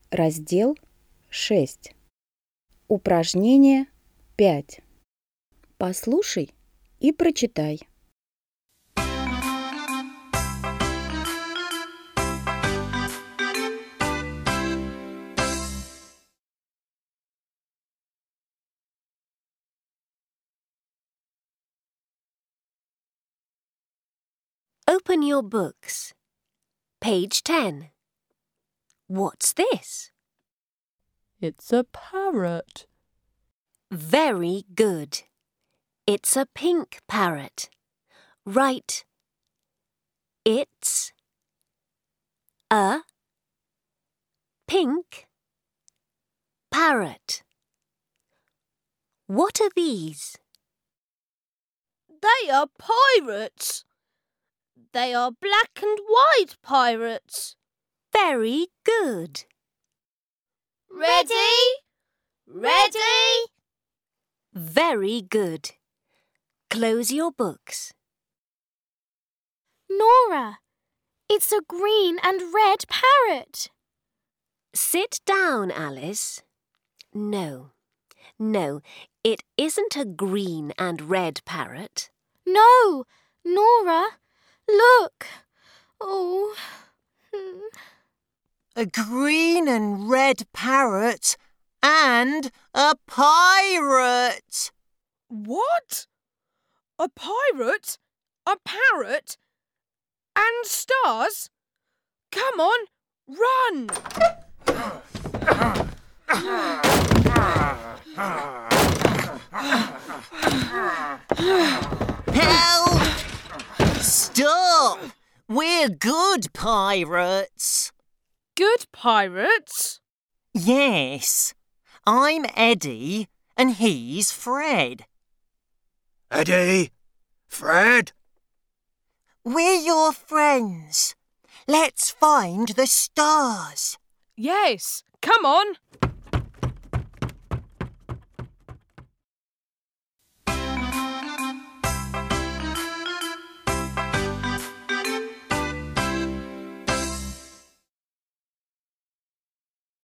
Раздел 6. Упражнение 5. Послушай и прочитай. Open your books. Page 10. What's this? It's a parrot. Very good. It's a pink parrot. Write, it's a pink parrot. What are these? They are pirates. They are black and white pirates. Very good. Ready? Ready? Very good. Close your books. Nora, it's a green and red parrot. Sit down, Alice. No, it isn't a green and red parrot. No, Nora, look. Oh. A green and red parrot and a pirate. What? A pirate? A parrot? And stars? Come on, run! Help! Stop! We're good pirates. Good pirates? Yes. I'm Eddie and he's Fred. Eddie? Fred? We're your friends. Let's find the stars. Yes, come on.